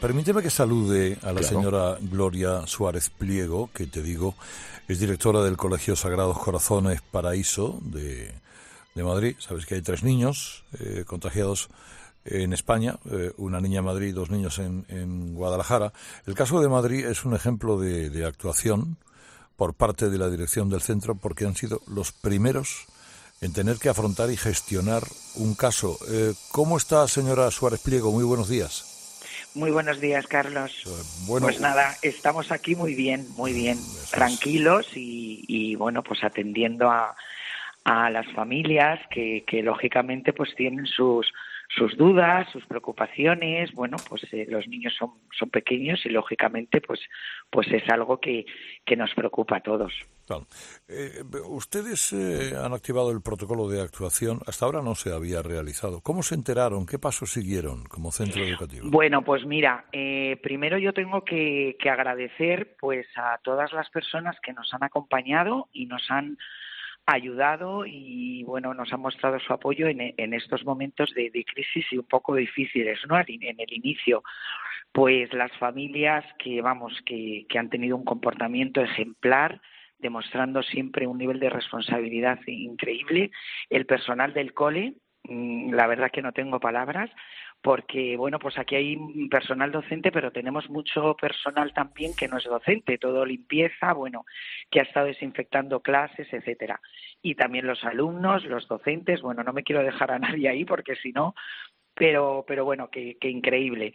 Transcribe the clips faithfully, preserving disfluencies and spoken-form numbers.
Permíteme que salude a la Claro. señora Gloria Suárez Pliego, que te digo, es directora del Colegio Sagrados Corazones Paraíso de, de Madrid. Sabes que hay tres niños eh, contagiados en España, eh, una niña en Madrid y dos niños en, en Guadalajara. El caso de Madrid es un ejemplo de, de actuación por parte de la dirección del centro, porque han sido los primeros en tener que afrontar y gestionar un caso. Eh, ¿Cómo está, señora Suárez Pliego? Muy buenos días. Muy buenos días, Carlos. Eh, bueno, pues nada, estamos aquí muy bien, muy bien, tranquilos y, y bueno, pues atendiendo a, a las familias que, que lógicamente pues tienen sus sus dudas, sus preocupaciones. Bueno, pues eh, los niños son son pequeños y lógicamente pues pues es algo que, que nos preocupa a todos. Claro. Eh, ustedes eh, han activado el protocolo de actuación. Hasta ahora no se había realizado. ¿Cómo se enteraron? ¿Qué pasos siguieron como centro educativo? Bueno, pues mira, eh, primero yo tengo que, que agradecer pues a todas las personas que nos han acompañado y nos han ayudado y bueno, nos han mostrado su apoyo en, en estos momentos de, de crisis y un poco difíciles, ¿no? En el inicio, pues las familias que vamos, que, que han tenido un comportamiento ejemplar, demostrando siempre un nivel de responsabilidad increíble. El personal del cole, la verdad que no tengo palabras, porque bueno, pues aquí hay personal docente, pero tenemos mucho personal también que no es docente, todo limpieza, bueno, que ha estado desinfectando clases, etcétera. Y también los alumnos, los docentes, bueno, no me quiero dejar a nadie ahí porque si no, pero pero bueno, que, que increíble.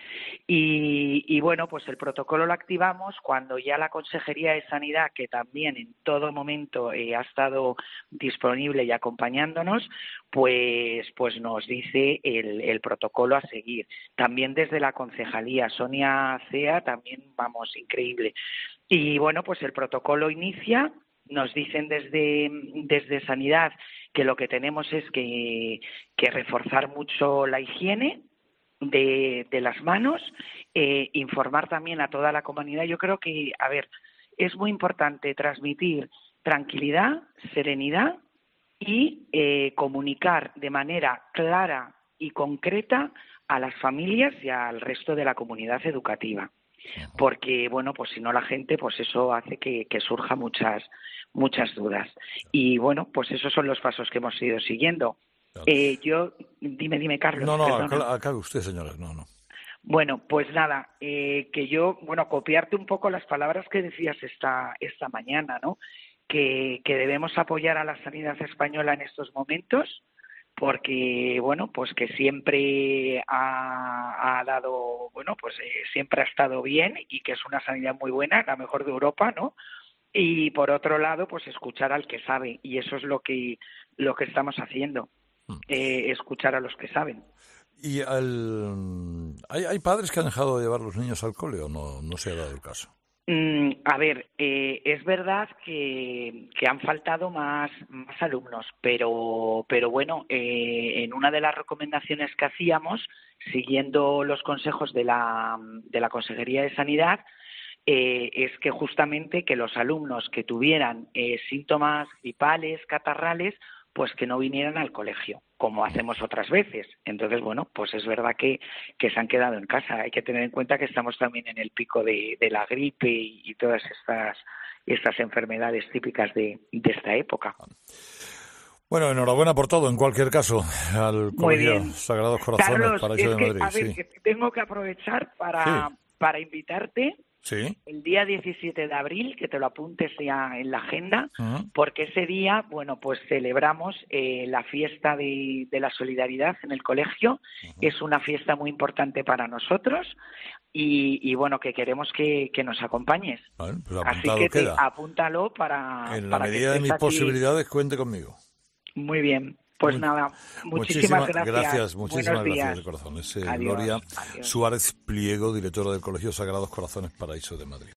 Y, y bueno, pues el protocolo lo activamos cuando ya la Consejería de Sanidad, que también en todo momento eh, ha estado disponible y acompañándonos, pues pues nos dice el, el protocolo a seguir. También desde la Concejalía, Sonia Cea, también, vamos, increíble. Y bueno, pues el protocolo inicia. Nos dicen desde, desde Sanidad que lo que tenemos es que, que reforzar mucho la higiene de, de las manos, eh, informar también a toda la comunidad. Yo creo que, a ver, es muy importante transmitir tranquilidad, serenidad y eh, comunicar de manera clara y concreta a las familias y al resto de la comunidad educativa. Porque, bueno, pues si no la gente, pues eso hace que, que surja muchas muchas dudas. Y, bueno, pues esos son los pasos que hemos ido siguiendo. Claro. Eh, yo, dime, dime, Carlos. No, no, acá, acá usted, señora, no, no. Bueno, pues nada, eh, que yo, bueno, copiarte un poco las palabras que decías esta esta mañana, ¿no? Que, que debemos apoyar a la sanidad española en estos momentos, porque, bueno, pues que siempre ha, ha dado, bueno, pues eh, siempre ha estado bien y que es una sanidad muy buena, la mejor de Europa, ¿no? Y por otro lado, pues escuchar al que sabe, y eso es lo que lo que estamos haciendo, eh, escuchar a los que saben. ¿Y al... ¿Hay, hay padres que han dejado de llevar los niños al cole o no, no se ha dado el caso? Mm, a ver, eh, es verdad que, que han faltado más, más alumnos, pero, pero bueno, eh, en una de las recomendaciones que hacíamos, siguiendo los consejos de la, de la Consejería de Sanidad, eh, es que justamente que los alumnos que tuvieran eh, síntomas gripales, catarrales, pues que no vinieran al colegio, como hacemos otras veces. Entonces, bueno, pues es verdad que, que se han quedado en casa. Hay que tener en cuenta que estamos también en el pico de, de la gripe y, y todas estas, estas enfermedades típicas de, de esta época. Bueno, enhorabuena por todo, en cualquier caso, al Colegio Sagrados Corazones Carlos, Paraíso es de que, Madrid. A ver, sí. que tengo que aprovechar para, sí. para invitarte. Sí. El día diecisiete de abril, que te lo apuntes ya en la agenda, Uh-huh. porque ese día, bueno, pues celebramos eh, la fiesta de, de la solidaridad en el colegio. Uh-huh. Es una fiesta muy importante para nosotros y, y bueno, que queremos que, que nos acompañes. Bueno, pues así que te, queda. apúntalo para... En la para medida de mis aquí. posibilidades, cuente conmigo. Muy bien. Pues Muy, nada, muchísimas, muchísimas gracias. gracias. Muchísimas Buenos días. gracias de corazón. Es eh, Adiós, Gloria adiós. Suárez Pliego, directora del Colegio Sagrados Corazones Paraíso de Madrid.